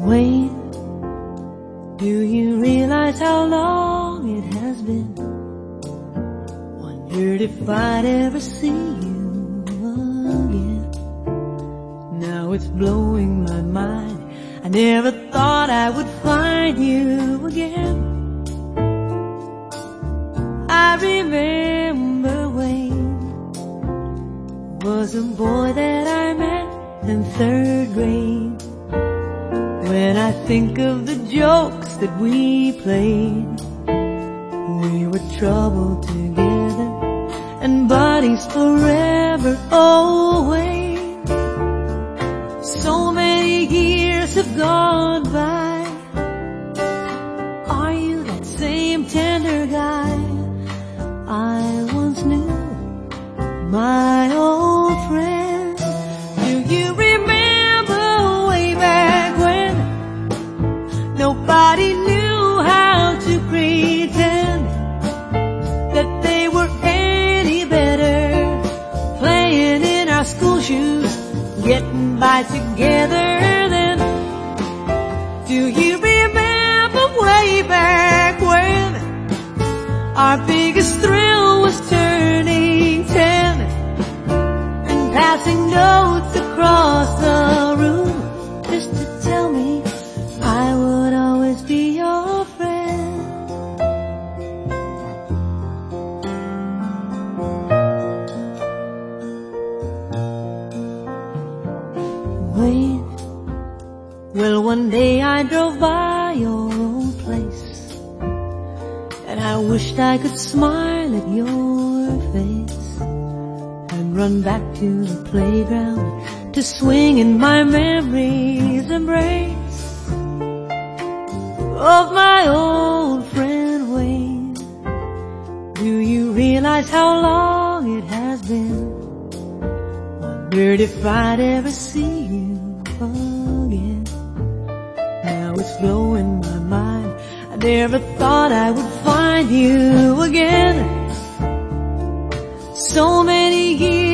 Wait, do you realize how long it has been? Wondered if I'd ever see you again. Now it's blowing my mind. I never thought I would find you again. I remember Wayne was a boy that I met in 3rd grade. When I think of the jokes that we played, we were troubled together and buddies forever. Oh, Wayne, so many years have gone by. Are you that same tender guy I once knew, my old friend? Do you remember way back when nobody knew how to pretend that they were any better, playing in our school shoes, getting by together then? Do you remember way back when our biggest thrill was turning 10 and passing notes across the room just to tell me I would always be your friend? Wait, well, one day I drove by your old place and I wished I could smile at your face and run back to the playground to swing in my memory's embrace of my old friend Wayne. Do you realize how long it has been? Wondered if I'd ever see you again. Now it's blowing my mind. I never thought I would find you again. So many years